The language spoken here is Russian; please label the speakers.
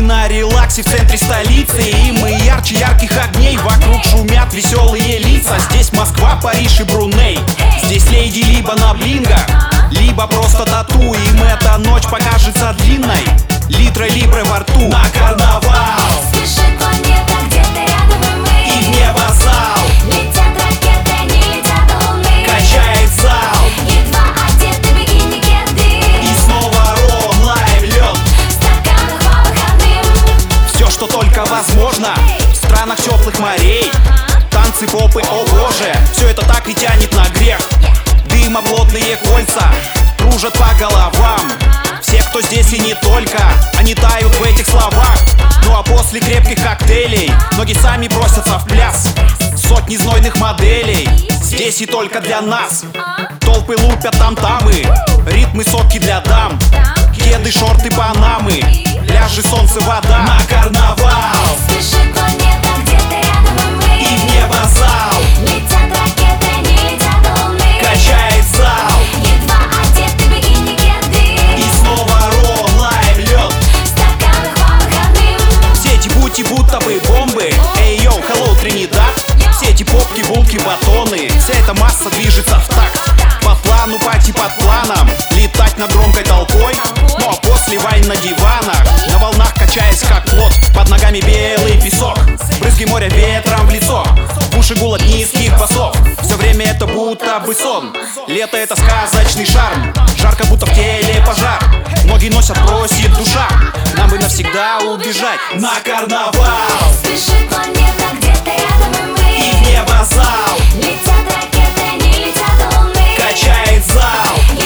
Speaker 1: на релаксе в центре столицы, и мы ярче ярких огней. Вокруг шумят веселые лица. Здесь Москва, Париж и Бруней. Здесь леди либо на блинго, либо просто тату. Им эта ночь покажется длинной, литрой либры во рту. На карнавал
Speaker 2: Спешит планета, где-то рядом и мы.
Speaker 1: и в небо зал,
Speaker 2: Летят ракеты, они летят до луны.
Speaker 1: качает зал.
Speaker 2: Едва одеты бикини кеды.
Speaker 1: И снова ром, лайв, лед.
Speaker 2: В стаканах по выходным.
Speaker 1: Все, что только возможно в странах теплых морей. Танцы, попы, о боже, все это так и тянет на грех. Дыма, плотные кольца кружат по головам. Все, кто здесь и не только, они тают в этих словах. Ну а после крепких коктейлей ноги сами бросятся в пляс. Сотни знойных моделей здесь и только для нас. Толпы лупят там-тамы, ритмы сотки для дам. Кеды, шорты, панамы, пляжи, солнце, вода. На карнавал
Speaker 2: Спешит планета, где-то рядом и мы.
Speaker 1: и в небо зал,
Speaker 2: Летят ракеты, они летят до луны.
Speaker 1: качает зал.
Speaker 2: Едва одеты бикини кеды.
Speaker 1: И снова ром, лайв, лед.
Speaker 2: В стаканах по выходным.
Speaker 1: Все эти бути будто бы бомбы. Эй, йоу, hello, Тринидад. Все эти попки, булки, батоны. Вся эта масса движется в такт. По плану, пати под планом. Летать над громкой толпой. Ну а после вайн на диванах, на волнах качаясь как плот. Под ногами белый песок, брызги моря ветром в лицо. В уши гул от низких басов. Все время это будто бы сон. Лето это сказочный шарм. Жарко будто в теле пожар. Ноги носят, просит душа. Нам бы навсегда убежать на карнавал.
Speaker 2: Спешит планета, где-то рядом и мы.
Speaker 1: И в небо зал,
Speaker 2: Летят ракеты, они летят до луны.
Speaker 1: качает зал.